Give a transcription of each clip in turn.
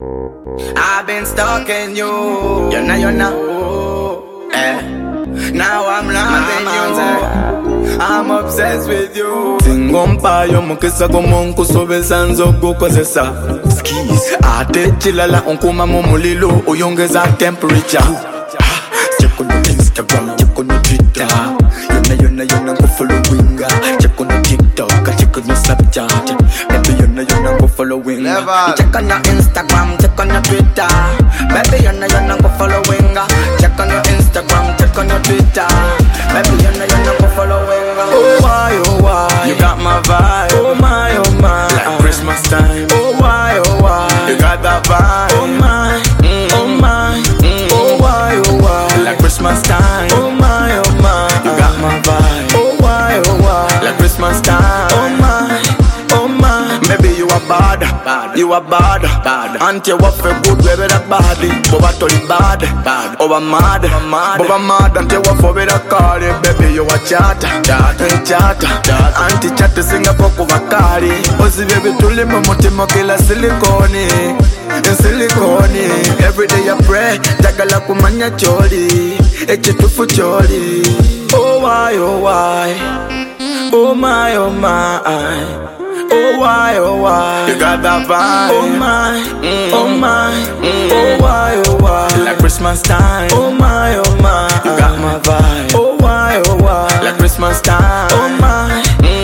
I've been stalking you. You know. Now I'm loving you. I'm obsessed with you. Tingompa yo mukisa gomonku sobesanzo gukozesa skis ate chilala onkuma mumulilo oyongeza temperature. Check on the Instagram, check on the Twitter. Yona go following. Check on the TikTok, check on the Snapchat. Baby yona go following. Check on your Instagram, check on your Twitter. Baby yona go following. Check on your Instagram, check on your Twitter. Baby yona go following. Oh why, you got my vibe. oh my, Like Christmas time. oh why, You got that vibe. oh my, oh why, Like Christmas time. oh my, You got my vibe. oh why, Like Christmas time. oh my. Maybe you are bad, you are bad. Auntie what for good, baby that body. Boba totally bad, over mad, Boba mad. Auntie what for better call it, baby you are chata. Auntie chat Singapore kuvakari. Osi baby tuli mutima kila silicone. Every day I pray, jagala kumanya choli, echitufu choli. Oh why, oh my, oh why, You got that vibe. oh my, oh why, Like Christmas time. oh my, You got my vibe. oh why, Like Christmas time. oh my.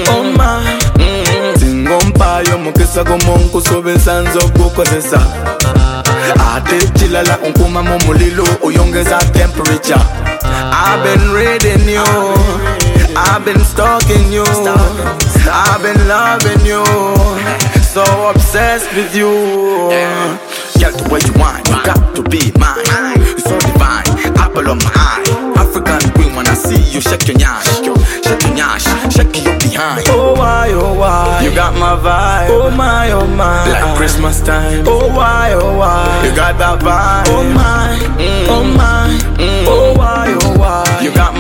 Tingompa yo mukisa gomonku sobesanzo gukozesa ate chilala onkuma mumulilo oyongeza temperature. I've been reading you, I've been stalking you, I've been loving you, so obsessed with you. Get the way you want, you got to be mine. You're so divine, apple on my eye. African queen, when I see you, shake your nyash, shake your behind. Oh why, You got my vibe. oh my, Like Christmas time. oh why, You got that vibe. oh my, You got